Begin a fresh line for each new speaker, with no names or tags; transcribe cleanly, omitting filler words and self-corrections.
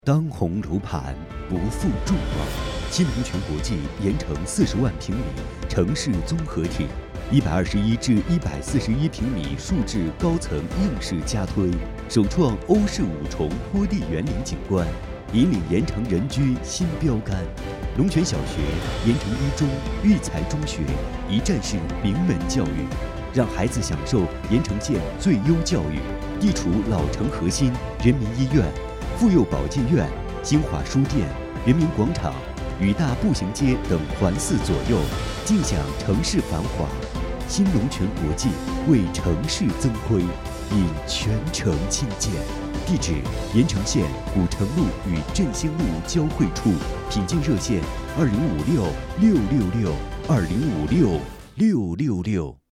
当红楼盘，不负众望。新龙泉国际盐城40万平米城市综合体，121至141平米数质高层硬式加推，首创欧式5重坡地园林景观，引领盐城人居新标杆。龙泉小学、盐城一中、育才中学一站式名门教育，让孩子享受盐城县最优教育。地处老城核心，人民医院、妇幼保健院、新华书店、人民广场、宇大步行街等环伺左右，尽享城市繁华。新龙泉国际为城市增辉，引全城亲建。地址：盐城县古城路与振兴路交汇处。品鉴热线：2056 666 2056 666。